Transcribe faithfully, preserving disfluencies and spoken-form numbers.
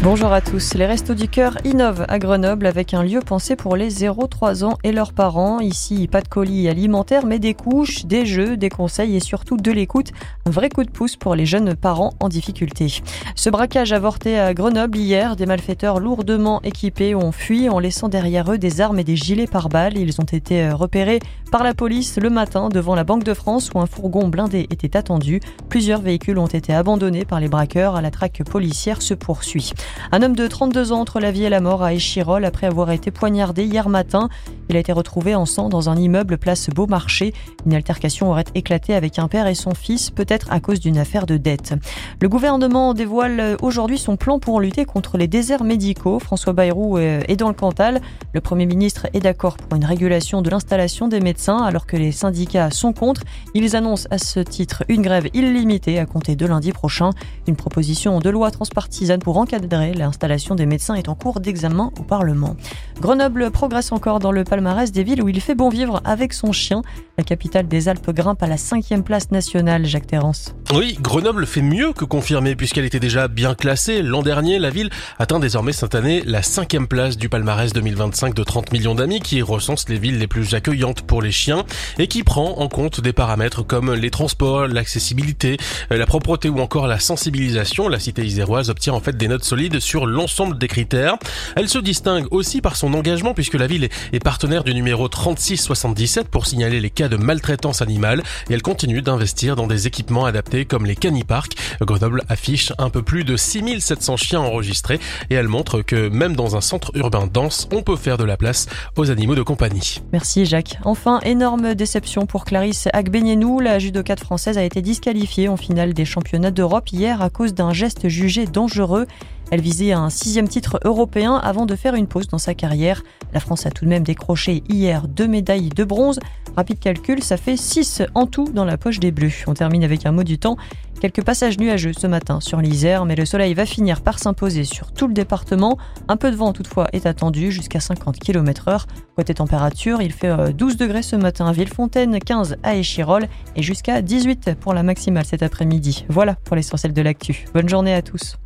Bonjour à tous. Les Restos du Cœur innovent à Grenoble avec un lieu pensé pour les zéro trois ans et leurs parents. Ici, pas de colis alimentaires, mais des couches, des jeux, des conseils et surtout de l'écoute. Un vrai coup de pouce pour les jeunes parents en difficulté. Ce braquage avorté à Grenoble hier, des malfaiteurs lourdement équipés ont fui en laissant derrière eux des armes et des gilets pare-balles. Ils ont été repérés par la police le matin devant la Banque de France où un fourgon blindé était attendu. Plusieurs véhicules ont été abandonnés par les braqueurs. La traque policière se poursuit. Un homme de trente-deux ans entre la vie et la mort à Échirolles après avoir été poignardé hier matin. Il a été retrouvé en sang dans un immeuble place Beaumarchais. Une altercation aurait éclaté avec un père et son fils, peut-être à cause d'une affaire de dette. Le gouvernement dévoile aujourd'hui son plan pour lutter contre les déserts médicaux. François Bayrou est dans le Cantal. Le Premier ministre est d'accord pour une régulation de l'installation des médecins alors que les syndicats sont contre. Ils annoncent à ce titre une grève illimitée à compter de lundi prochain. Une proposition de loi transpartisane pour encadrer l'installation des médecins est en cours d'examen au Parlement. Grenoble progresse encore dans le palmarès des villes où il fait bon vivre avec son chien. La capitale des Alpes grimpe à la cinquième place nationale, Jacques Terrance. Oui, Grenoble fait mieux que confirmer puisqu'elle était déjà bien classée. L'an dernier, la ville atteint désormais cette année la cinquième place du palmarès deux mille vingt-cinq de trente millions d'amis qui recense les villes les plus accueillantes pour les chiens et qui prend en compte des paramètres comme les transports, l'accessibilité, la propreté ou encore la sensibilisation. La cité iséroise obtient en fait des notes solides sur l'ensemble des critères. Elle se distingue aussi par son engagement puisque la ville est partenaire du numéro trente-six soixante-dix-sept pour signaler les cas de maltraitance animale et elle continue d'investir dans des équipements adaptés comme les caniparks. Grenoble affiche un peu plus de six mille sept cents chiens enregistrés et elle montre que même dans un centre urbain dense, on peut faire de la place aux animaux de compagnie. Merci Jacques. Enfin, énorme déception pour Clarisse Agbenienou. La judokate française a été disqualifiée en finale des championnats d'Europe hier à cause d'un geste jugé dangereux. Elle visait un sixième titre européen avant de faire une pause dans sa carrière. La France a tout de même décroché hier deux médailles de bronze. Rapide calcul, ça fait six en tout dans la poche des Bleus. On termine avec un mot du temps. Quelques passages nuageux ce matin sur l'Isère, mais le soleil va finir par s'imposer sur tout le département. Un peu de vent toutefois est attendu jusqu'à cinquante kilomètres heure. Côté température, il fait douze degrés ce matin à Villefontaine, quinze à Échirolles et jusqu'à dix-huit pour la maximale cet après-midi. Voilà pour l'essentiel de l'actu. Bonne journée à tous.